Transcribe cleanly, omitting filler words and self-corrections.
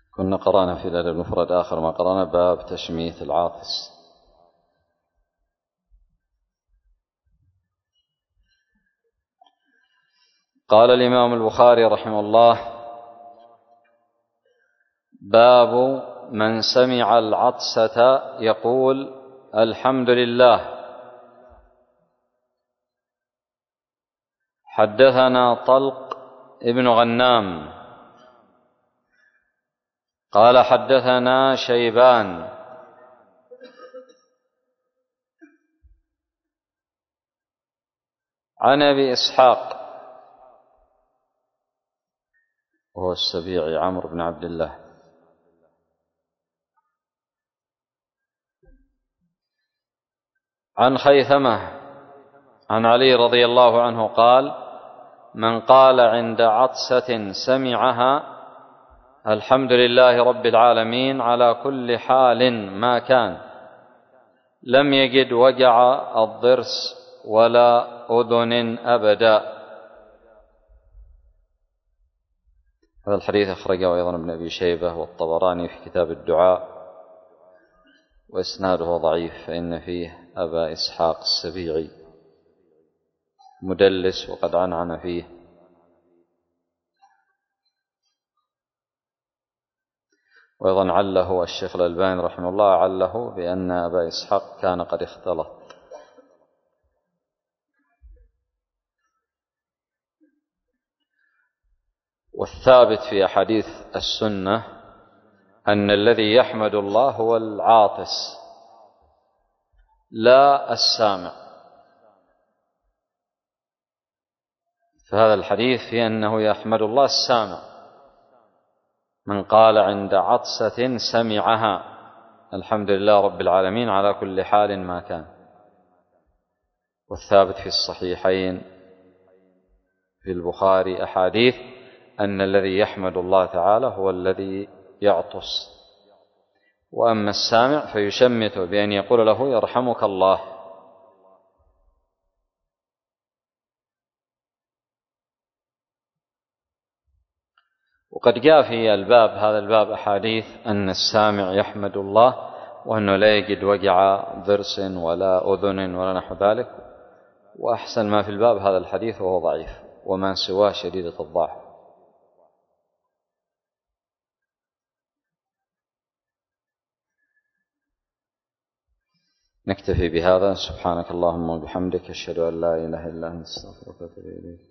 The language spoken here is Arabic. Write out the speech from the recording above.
كنا قرأنا في الأدب المفرد آخر ما قرأنا باب تشميت العاطس. قال الإمام البخاري رحمه الله: باب من سمع العطسة يقول الحمد لله. حدثنا طلق ابن غنام قال حدثنا شيبان عن أبي إسحاق وهو السبيعي عمرو بن عبد الله عن خيثمة عن علي رضي الله عنه قال: من قال عند عطسة سمعها الحمد لله رب العالمين على كل حال ما كان، لم يجد وجع الضرس ولا أذن أبدا. هذا الحديث أخرجه أيضا ابن أبي شيبة والطبراني في كتاب الدعاء، وإسناده ضعيف، فإن فيه أبا إسحاق السبيعي مدلس وقد عنعن فيه. وأيضا عله الشيخ الألباني رحمه الله عله بأن أبا إسحاق كان قد اختلط. والثابت في أحاديث السنة أن الذي يحمد الله هو العاطس لا السامع. فهذا الحديث في أنه يحمد الله السامع، من قال عند عطسة سمعها الحمد لله رب العالمين على كل حال ما كان. والثابت في الصحيحين في البخاري أحاديث أن الذي يحمد الله تعالى هو الذي يعطس، وأما السامع فيشمته بأن يقول له يرحمك الله. وقد جاء في الباب هذا الباب أحاديث أن السامع يحمد الله وأنه لا يجد وجع ضرس ولا أذن ولا نحو ذلك، وأحسن ما في الباب هذا الحديث وهو ضعيف، وما سواه شديدة الضعف. نكتفي بهذا. سبحانك اللهم وبحمدك، أشهد أن لا إله إلا أنت، أستغفرك وأتوب إليك.